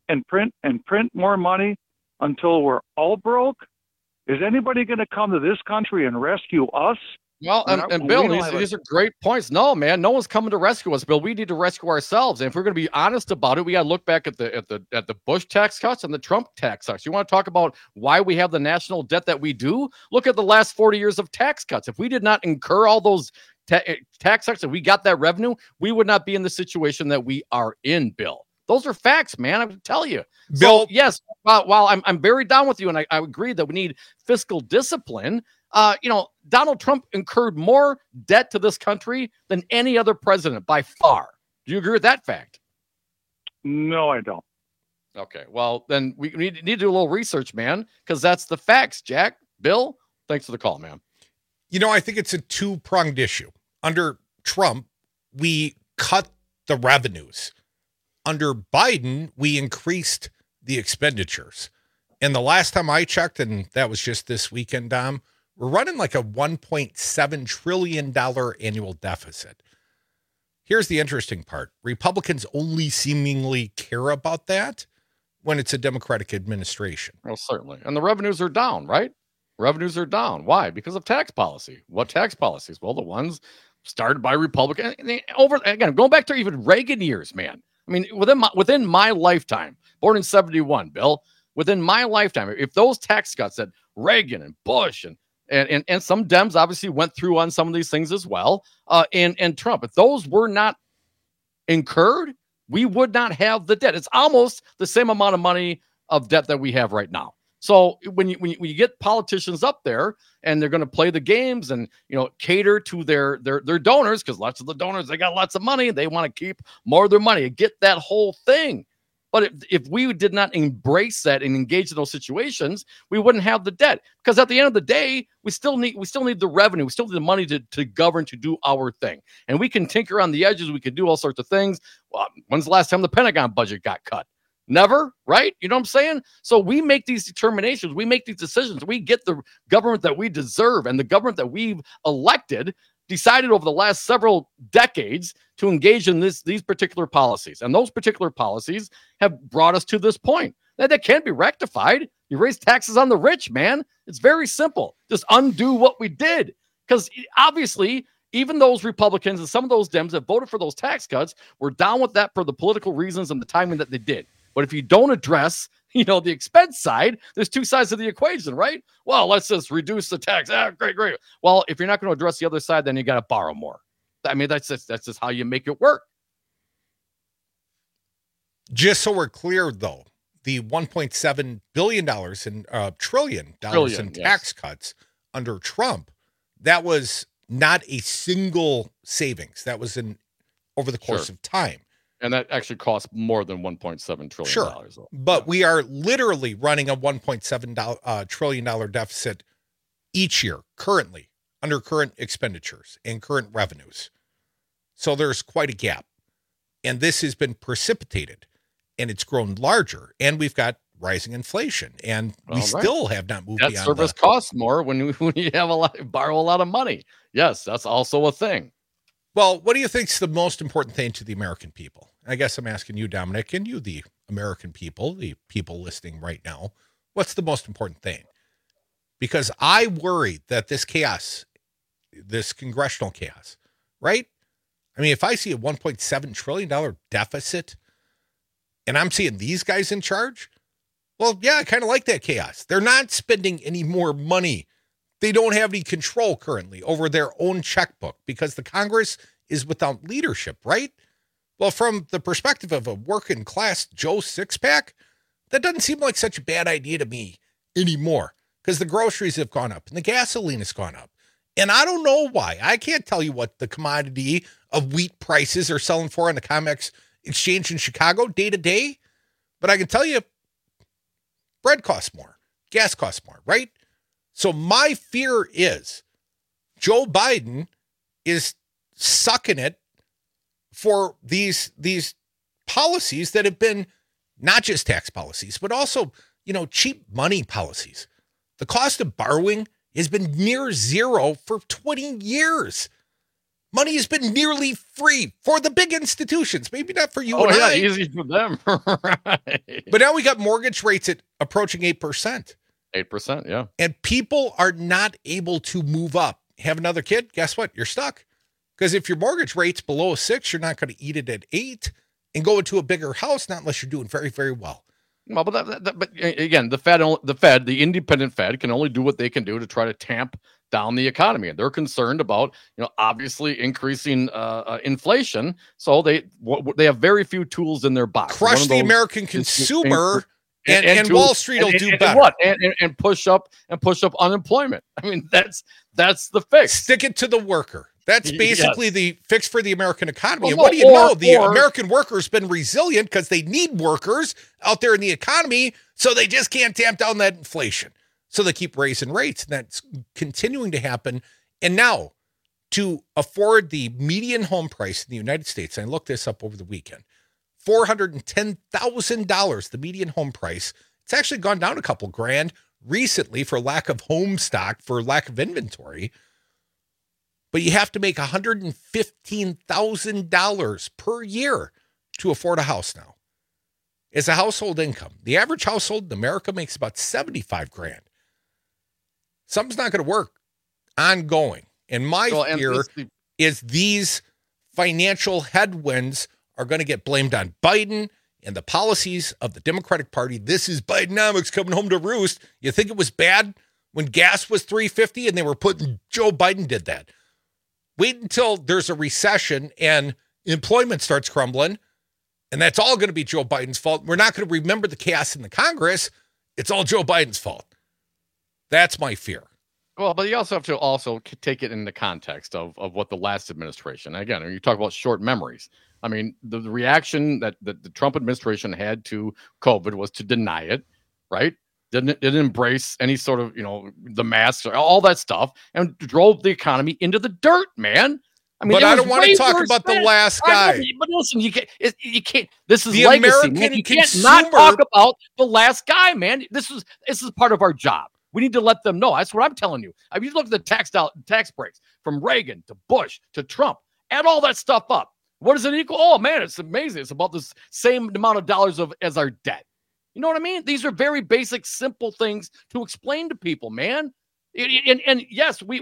more money until we're all broke? Is anybody going to come to this country and rescue us? Well, and Bill, these are great points. No, man, no one's coming to rescue us, Bill. We need to rescue ourselves. And if we're going to be honest about it, we got to look back at the Bush tax cuts and the Trump tax cuts. You want to talk about why we have the national debt that we do? Look at the last 40 years of tax cuts. If we did not incur all those tax cuts and we got that revenue, we would not be in the situation that we are in, Bill. Those are facts, man. I would tell you. Bill, so, yes, while I'm very down with you, and I agree that we need fiscal discipline, Donald Trump incurred more debt to this country than any other president by far. Do you agree with that fact? No, I don't. Okay, well, then we need to do a little research, man, because that's the facts, Jack. Bill, thanks for the call, man. I think it's a two-pronged issue. Under Trump, we cut the revenues. Under Biden, we increased the expenditures. And the last time I checked, and that was just this weekend, Dom, we're running like a $1.7 trillion annual deficit. Here's the interesting part. Republicans only seemingly care about that when it's a Democratic administration. Well, certainly. And the revenues are down, right? Revenues are down. Why? Because of tax policy. What tax policies? Well, the ones started by Republicans. Again, going back to even Reagan years, man. I mean, within my lifetime, born in 71, Bill, within my lifetime, if those tax cuts that Reagan and Bush and some Dems obviously went through on some of these things as well, and Trump, if those were not incurred, we would not have the debt. It's almost the same amount of money of debt that we have right now. So when you get politicians up there and they're going to play the games and cater to their donors, because lots of the donors, they got lots of money, they want to keep more of their money and get that whole thing. But if we did not embrace that and engage in those situations, we wouldn't have the debt. Because at the end of the day, we still need the revenue, we still need the money to govern, to do our thing. And we can tinker on the edges, we can do all sorts of things. Well, when's the last time the Pentagon budget got cut? Never, right? You know what I'm saying? So we make these determinations. We make these decisions. We get the government that we deserve, and the government that we've elected decided over the last several decades to engage in these particular policies. And those particular policies have brought us to this point. That can't be rectified. You raise taxes on the rich, man. It's very simple. Just undo what we did. Because obviously, Even those Republicans and some of those Dems that voted for those tax cuts were down with that for the political reasons and the timing that they did. But if you don't address, the expense side, there's two sides of the equation, right? Well, let's just reduce the tax. Great. Well, if you're not going to address the other side, then you got to borrow more. I mean, that's just how you make it work. Just so we're clear, though, the $1.7 billion in trillion in tax cuts under Trump, that was not a single savings. That was over the course of time. And that actually costs more than $1.7 trillion. Sure. But we are literally running a $1.7 trillion deficit each year, currently, under current expenditures and current revenues. So there's quite a gap. And this has been precipitated, and it's grown larger. And we've got rising inflation, and we still have not moved beyond that. Service costs more when you have borrow a lot of money. Yes, that's also a thing. Well, what do you think is the most important thing to the American people? I guess I'm asking you, Dominic, and you, the American people, the people listening right now. What's the most important thing? Because I worry that this chaos, this congressional chaos, right? I mean, if I see a $1.7 trillion deficit and I'm seeing these guys in charge, well, yeah, I kind of like that chaos. They're not spending any more money. They don't have any control currently over their own checkbook because the Congress is without leadership, right? Well, from the perspective of a working class Joe Sixpack, that doesn't seem like such a bad idea to me anymore because the groceries have gone up and the gasoline has gone up. And I don't know why. I can't tell you what the commodity of wheat prices are selling for on the COMEX exchange in Chicago day to day, but I can tell you bread costs more, gas costs more, right? So my fear is Joe Biden is sucking it for these policies that have been not just tax policies, but also, cheap money policies. The cost of borrowing has been near zero for 20 years. Money has been nearly free for the big institutions, maybe not for you and I. Easy for them. Right. But now we got mortgage rates at approaching 8%. 8%, yeah. And people are not able to move up. Have another kid, guess what? You're stuck. Because if your mortgage rate's below a 6, you're not going to eat it at 8 and go into a bigger house, not unless you're doing very, very well. Well, but again, the independent Fed can only do what they can do to try to tamp down the economy. And they're concerned about, obviously increasing inflation. So they have very few tools in their box. Crush the American consumer. And Wall Street will do better. And push up unemployment. I mean, that's the fix. Stick it to the worker. That's basically the fix for the American economy. And what do you know? The American worker has been resilient because they need workers out there in the economy, so they just can't tamp down that inflation. So they keep raising rates, and that's continuing to happen. And now, to afford the median home price in the United States, and I looked this up over the weekend, $410,000, the median home price. It's actually gone down a couple grand recently for lack of home stock, for lack of inventory. But you have to make $115,000 per year to afford a house now. It's a household income. The average household in America makes about 75 grand. Something's not going to work ongoing. And my fear is these financial headwinds are going to get blamed on Biden and the policies of the Democratic Party. This is Bidenomics coming home to roost. You think it was bad when gas was $3.50 and they were Joe Biden did that. Wait until there's a recession and employment starts crumbling, and that's all going to be Joe Biden's fault. We're not going to remember the chaos in the Congress. It's all Joe Biden's fault. That's my fear. Well, but you also have to take it in the context of what the last administration, again, you talk about short memories. I mean, the reaction that the Trump administration had to COVID was to deny it, right? Didn't embrace any sort of, the masks or all that stuff, and drove the economy into the dirt, man. I mean, but I don't want to talk about the last guy. But listen, you can't. This is the legacy, American man. You consumer. can't not talk about the last guy, man. This is part of our job. We need to let them know. That's what I'm telling you. I mean, you look at the tax breaks from Reagan to Bush to Trump. Add all that stuff up. What does it equal? Oh man, it's amazing. It's about the same amount of dollars as our debt. You know what I mean? These are very basic, simple things to explain to people, man. And yes, we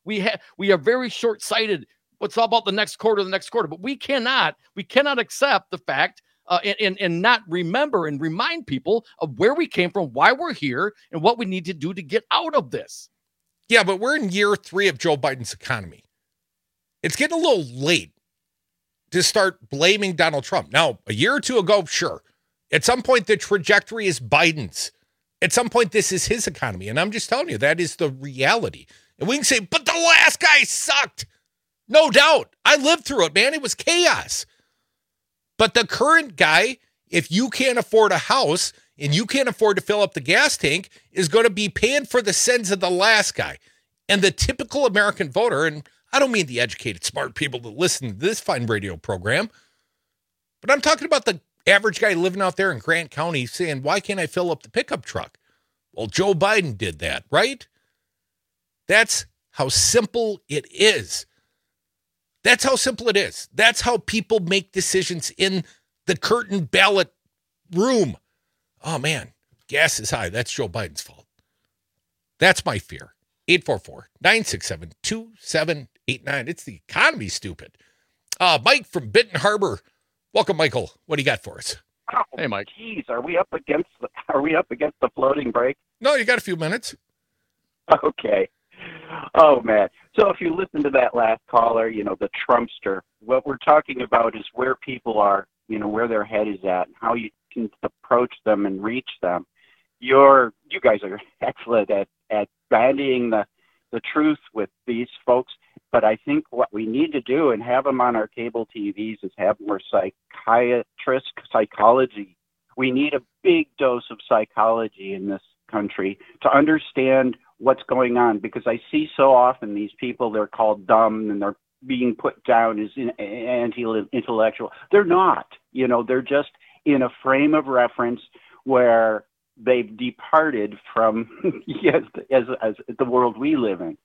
We are very short-sighted. It's all about the next quarter, but we cannot accept the fact and not remember and remind people of where we came from, why we're here, and what we need to do to get out of this. Yeah, but we're in year 3 of Joe Biden's economy. It's getting a little late to start blaming Donald Trump. Now, a year or two ago, sure. At some point, the trajectory is Biden's. At some point, this is his economy. And I'm just telling you, that is the reality. And we can say, but the last guy sucked. No doubt. I lived through it, man. It was chaos. But the current guy, if you can't afford a house and you can't afford to fill up the gas tank, is going to be paying for the sins of the last guy. And the typical American voter, and I don't mean the educated, smart people that listen to this fine radio program, but I'm talking about the average guy living out there in Grant County saying, why can't I fill up the pickup truck? Well, Joe Biden did that, right? That's how simple it is. That's how simple it is. That's how people make decisions in the curtain ballot room. Oh, man, gas is high. That's Joe Biden's fault. That's my fear. 844-967-2789. It's the economy, stupid. Mike from Benton Harbor. Welcome, Michael. What do you got for us? Oh, hey, Mike. Geez, are we up against the floating break? No, you got a few minutes. Okay. Oh, man. So if you listen to that last caller, the Trumpster, what we're talking about is where people are, where their head is at, and how you can approach them and reach them. You guys are excellent at bandying the truth with these folks, but I think what we need to do and have them on our cable TVs is have more psychology. We need a big dose of psychology in this country to understand what's going on, because I see so often these people, they're called dumb and they're being put down as anti-intellectual. They're not. They're just in a frame of reference where they've departed from as the world we live in.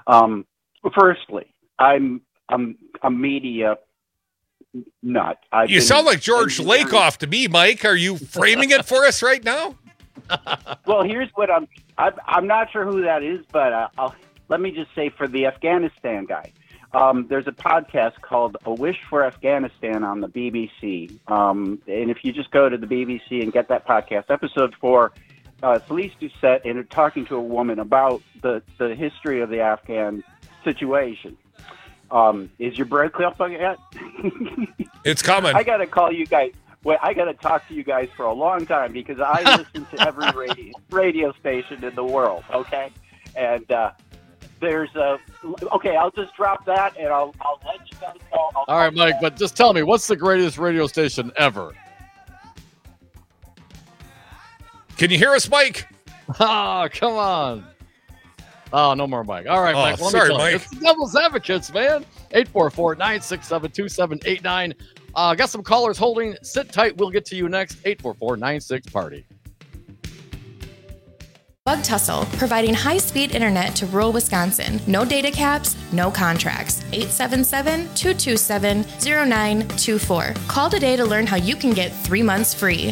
Firstly, I'm a media nut. You sound like George Lakoff to me, Mike. Are you framing it for us right now? Well, here's what I'm not sure who that is, but let me just say for the Afghanistan guy. There's a podcast called A Wish for Afghanistan on the BBC. And if you just go to the BBC and get that podcast, episode 4, Felice Doucette and talking to a woman about the history of the Afghan situation. Is your break up yet? It's coming. I got to call you guys. Well, I got to talk to you guys for a long time because I listen to every radio station in the world, okay? And I'll just drop that and I'll let you guys know. All right, Mike, but just tell me, what's the greatest radio station ever? Can you hear us, Mike? Oh, come on. Oh, no more Mike. All right, Mike. Sorry, Mike. It's the Devil's Advocates, man. 844-967-2789. Got some callers holding. Sit tight. We'll get to you next. 844-96-PARTY. Bug Tussle, providing high-speed internet to rural Wisconsin. No data caps, no contracts. 877-227-0924. Call today to learn how you can get 3 months free.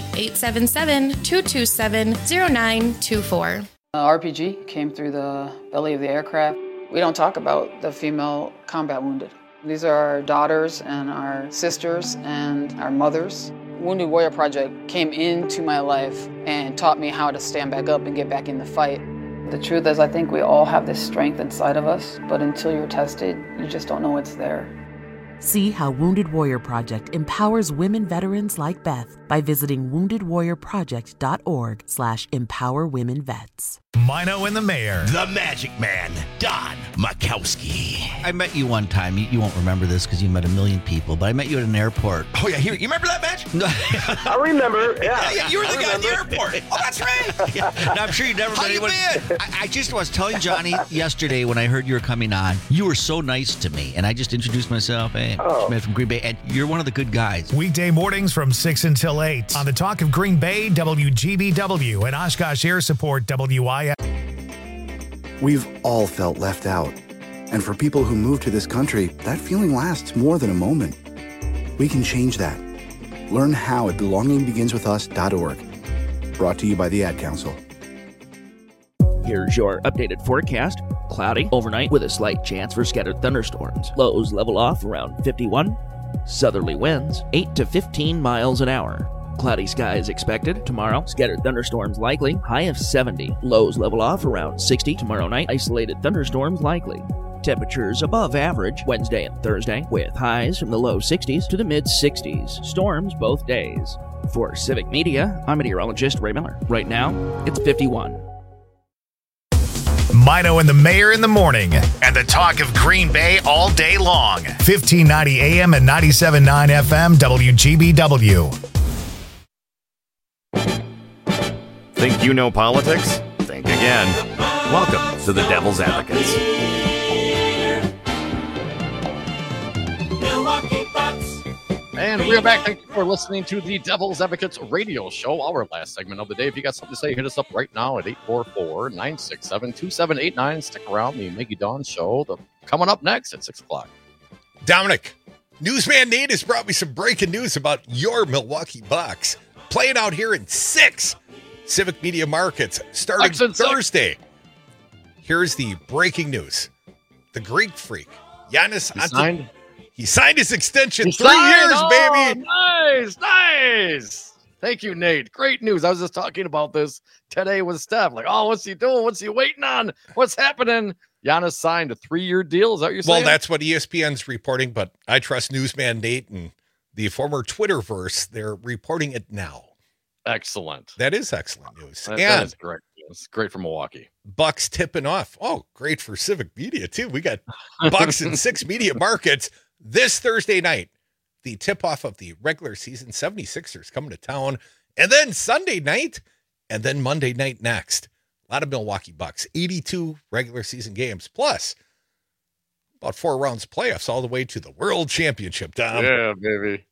877-227-0924. RPG came through the belly of the aircraft. We don't talk about the female combat wounded. These are our daughters and our sisters and our mothers. Wounded Warrior Project came into my life and taught me how to stand back up and get back in the fight. The truth is, I think we all have this strength inside of us, but until you're tested, you just don't know it's there. See how Wounded Warrior Project empowers women veterans like Beth by visiting woundedwarriorproject.org/empowerwomenvets. Mino and the Mayor. The Magic Man, Don Makowski. I met you one time. You won't remember this because you met a million people, but I met you at an airport. Oh, yeah. You remember that match? I remember. Yeah. You were the guy at the airport. Oh, that's right. Yeah. No, I'm sure you've never met anyone. I just was telling Johnny yesterday when I heard you were coming on, you were so nice to me. And I just introduced myself. Hey, Smith from Green Bay. And you're one of the good guys. Weekday mornings from 6 until 8 on the Talk of Green Bay, WGBW, and Oshkosh Air Support, WIF. We've all felt left out. And for people who move to this country, that feeling lasts more than a moment. We can change that. Learn how at belongingbeginswithus.org. Brought to you by the Ad Council. Here's your updated forecast. cloudy overnight with a slight chance for scattered thunderstorms. Lows level off around 51. Southerly winds 8 to 15 miles an hour. Cloudy skies expected tomorrow. Scattered thunderstorms likely. High of 70. Lows level off around 60 tomorrow night. Isolated thunderstorms likely. Temperatures above average Wednesday and Thursday, with highs from the low 60s to the mid 60s. Storms both days. For Civic Media, I'm meteorologist Ray Miller. Right now, it's 51. Mino and the Mayor in the morning, and the talk of Green Bay all day long. 1590 AM and 97.9 FM WGBW. Think you know politics? Think again. Welcome to the Devil's Advocates. And we're back. Thank you for listening to the Devil's Advocates radio show, our last segment of the day. If you got something to say, hit us up right now at 844-967-2789. Stick around. The Maggie Dawn show coming up next at 6 o'clock. Dominic, Newsman Nate has brought me some breaking news about your Milwaukee Bucks. Playing out here in 6 Civic Media Markets starting Thursday. Here's the breaking news. The Greek Freak, Giannis Antetokounmpo. He signed his extension. 3 years, baby. Nice. Thank you, Nate. Great news. I was just talking about this today with Steph. Like, what's he doing? What's he waiting on? What's happening? Giannis signed a 3-year deal. Is that what you're saying? Well, that's what ESPN's reporting, but I trust Newsman Nate and the former Twitterverse. They're reporting it now. Excellent. That is excellent news. That is great. It's great for Milwaukee. Bucks tipping off. Oh, great for Civic Media, too. We got Bucks in 6 media markets this Thursday night. The tip-off of the regular season 76ers coming to town. And then Sunday night, and then Monday night next. A lot of Milwaukee Bucks. 82 regular season games, plus about 4 rounds of playoffs all the way to the World Championship, Dom. Yeah, baby.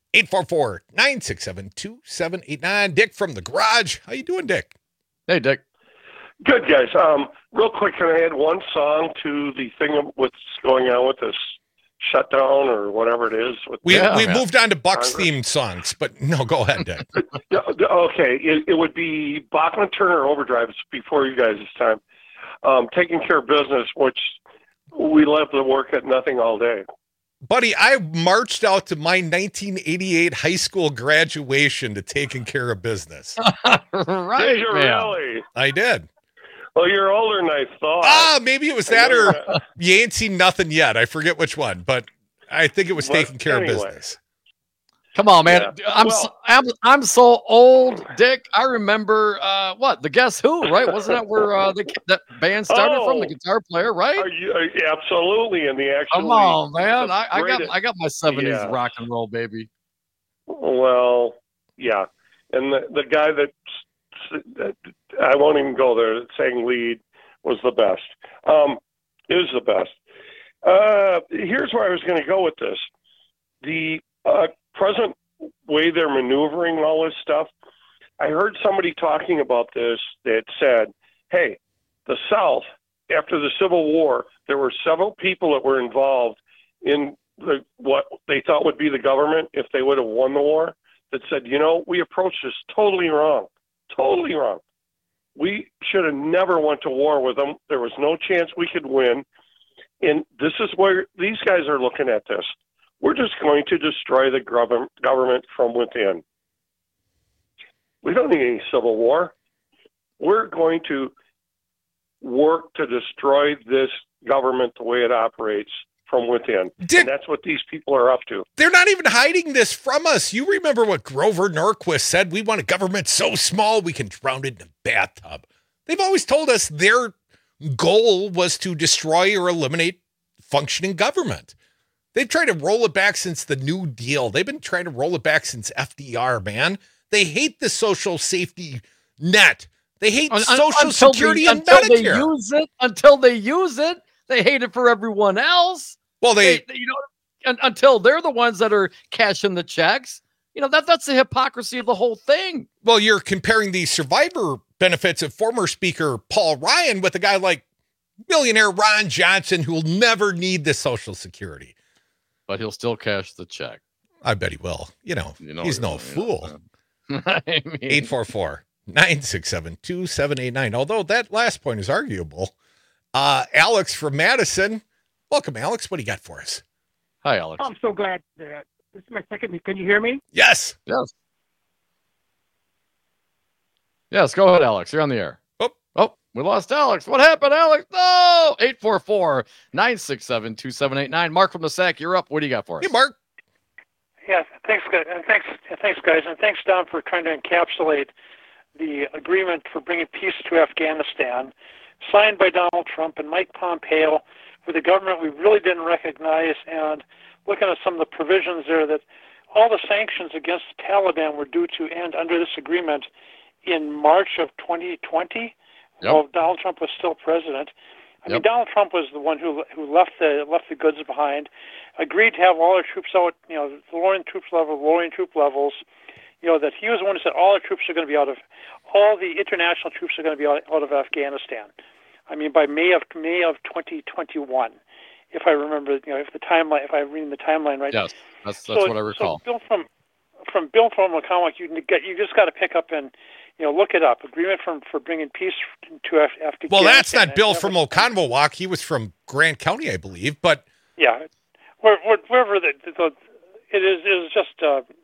844-967-2789. Dick from the garage. How you doing, Dick? Hey, Dick. Good, guys. Real quick, can I add one song to the thing of what's going on with this shutdown or whatever it is? We moved on to Bucks-themed songs, but no, go ahead, Dick. Okay, it would be Bachman Turner Overdrive. It's before you guys this time. Taking Care of Business, which we love to work at nothing all day. Buddy, I marched out to my 1988 high school graduation to Taking Care of Business. Right, did you really? I did. Well, you're older than I thought. Maybe it was that or You Ain't Seen Nothing Yet. I forget which one, but I think it was Taking Care of Business. Come on, man. Yeah. I'm so old, Dick. I remember the Guess Who, right? Wasn't that where that band started from? The guitar player, right? Absolutely. And the actual. Come on, man. I got my 70s rock and roll, baby. Well, yeah, and the guy that I won't even go there. That sang lead was the best. It was the best. Here's where I was going to go with this. The present way they're maneuvering all this stuff, I heard somebody talking about this that said, hey, the South, after the Civil War, there were several people that were involved in what they thought would be the government if they would have won the war, that said, we approached this totally wrong. Totally wrong. We should have never went to war with them. There was no chance we could win. And this is where these guys are looking at this. We're just going to destroy the government from within. We don't need any civil war. We're going to work to destroy this government the way it operates from within. And that's what these people are up to. They're not even hiding this from us. You remember what Grover Norquist said? We want a government so small we can drown it in a bathtub. They've always told us their goal was to destroy or eliminate functioning government. They've tried to roll it back since the New Deal. They've been trying to roll it back since FDR, man. They hate the social safety net. They hate Social Security and Medicare. Until they use it, they hate it for everyone else. Well, until they're the ones that are cashing the checks. That's the hypocrisy of the whole thing. Well, you're comparing the survivor benefits of former Speaker Paul Ryan with a guy like millionaire Ron Johnson, who will never need the Social Security. But he'll still cash the check. I bet he will. He's no fool. 844-967-2789. Although that last point is arguable. Alex from Madison. Welcome, Alex. What do you got for us? Hi, Alex. I'm so glad that this is my second. Can you hear me? Yes. Yes. Yes, go ahead, Alex. You're on the air. Oh, we lost Alex. What happened, Alex? No! 844-967-2789. Mark from the SAC, you're up. What do you got for us? Hey, Mark. Yeah, thanks, guys. Thanks, guys, and thanks, Don, for trying to encapsulate the agreement for bringing peace to Afghanistan, signed by Donald Trump and Mike Pompeo, with a government we really didn't recognize, and looking at some of the provisions there that all the sanctions against the Taliban were due to end under this agreement in March of 2020. Yep. While Donald Trump was still president. I mean, Donald Trump was the one who left the goods behind, agreed to have all our troops out, lowering troop levels, that he was the one who said all our troops are going to be all the international troops are going to be out of Afghanistan. I mean, by May of 2021, if I remember, if I'm reading the timeline right. Yes, that's what I recall. So from Bill from McConaughey, you just got to pick up and look it up. Agreement for bringing peace to Afghanistan. Well, that's not Bill from Oconomowoc. He was from Grant County, I believe. But yeah, wherever it is just.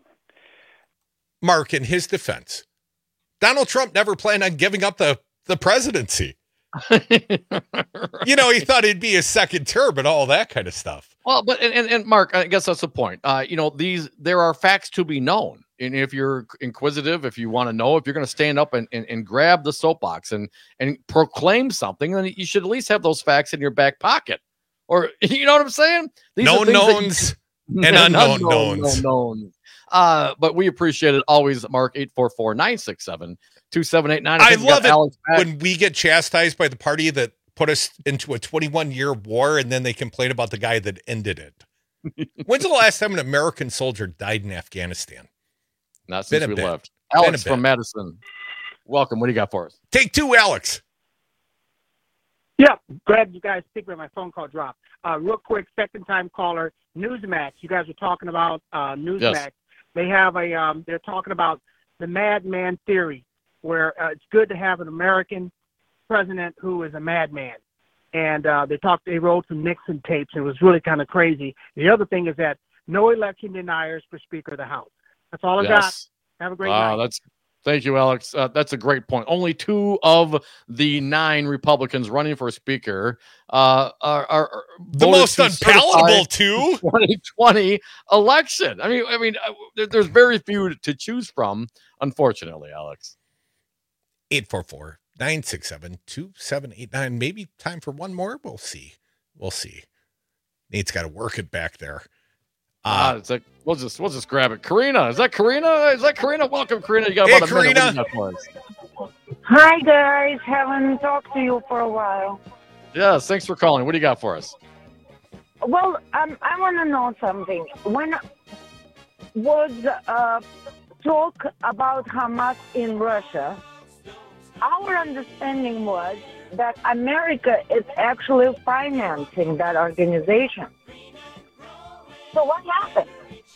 Mark, in his defense, Donald Trump never planned on giving up the presidency. He thought it'd be his second term and all that kind of stuff. Well, but and Mark, I guess that's the point. There are facts to be known. And if you're inquisitive, if you want to know, if you're going to stand up and grab the soapbox and proclaim something, then you should at least have those facts in your back pocket. Or, you know what I'm saying? These known knowns and unknown knowns. But we appreciate it always, Mark, 844-967-2789. I love it when we get chastised by the party that put us into a 21-year war and then they complain about the guy that ended it. When's the last time an American soldier died in Afghanistan? Not since we left. Alex from Madison. Welcome. What do you got for us? Take two, Alex. Yeah, glad you guys speak when my phone call dropped. Real quick, second time caller, Newsmax. You guys were talking about Newsmax. Yes. They have they're talking about the madman theory, where it's good to have an American president who is a madman. And they wrote some Nixon tapes, and it was really kind of crazy. The other thing is that no election deniers for Speaker of the House. That's all I got. Have a great night. Thank you, Alex. That's a great point. Only 2 of the 9 Republicans running for Speaker are the most unpalatable 2 2020 election. I mean, there's very few to choose from, unfortunately, Alex. 844-967-2789. Maybe time for one more. We'll see. Nate's got to work it back there. It's like we'll just grab it. Karina, is that Karina? Welcome, Karina. You got about a minute. Hi guys, haven't talked to you for a while. Yes, thanks for calling. What do you got for us? Well, I want to know something. When was talk about Hamas in Russia, our understanding was that America is actually financing that organization. So what happened?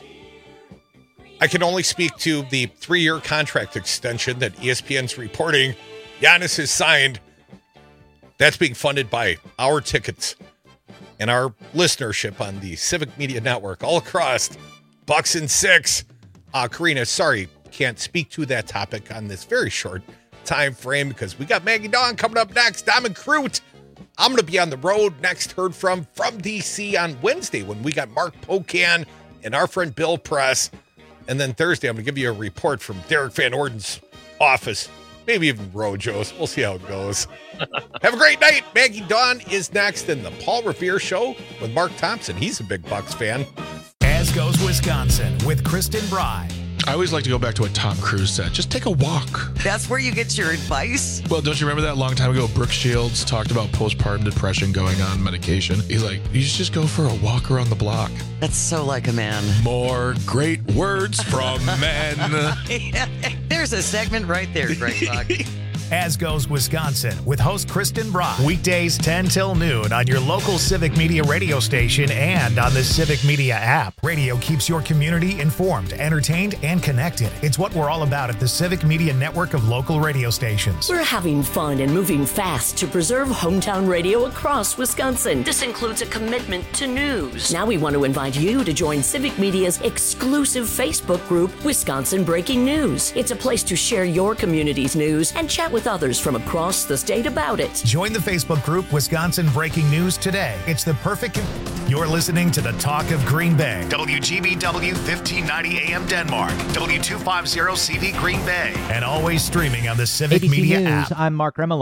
I can only speak to the 3-year contract extension that ESPN's reporting Giannis has signed. That's being funded by our tickets and our listenership on the Civic Media Network all across Bucks and Six. Karina, sorry, can't speak to that topic on this very short time frame because we got Maggie Dawn coming up next. Diamond Crute. I'm going to be on the road next, heard from D.C. on Wednesday when we got Mark Pocan and our friend Bill Press. And then Thursday, I'm going to give you a report from Derek Van Orden's office, maybe even Rojo's. We'll see how it goes. Have a great night. Maggie Dawn is next in the Paul Revere Show with Mark Thompson. He's a big Bucks fan. As goes Wisconsin with Kristen Bry. I always like to go back to what Tom Cruise said. Just take a walk. That's where you get your advice? Well, don't you remember that long time ago, Brooke Shields talked about postpartum depression going on medication? He's like, you should just go for a walk around the block. That's so like a man. More great words from men. There's a segment right there, Greg Buck. as goes Wisconsin, with host Kristen Brock. Weekdays 10 till noon on your local Civic Media radio station and on the Civic Media app. Radio keeps your community informed, entertained, and connected. It's what we're all about at the Civic Media network of local radio stations. We're having fun and moving fast to preserve hometown radio across Wisconsin. This includes a commitment to news. Now we want to invite you to join Civic Media's exclusive Facebook group, Wisconsin Breaking News. It's a place to share your community's news and chat with others from across the state about it. Join the Facebook group Wisconsin Breaking News today. It's the perfect... You're listening to the Talk of Green Bay. WGBW 1590 AM Denmark. W250 CV Green Bay. And always streaming on the Civic ABC Media News, app. I'm Mark Remillard.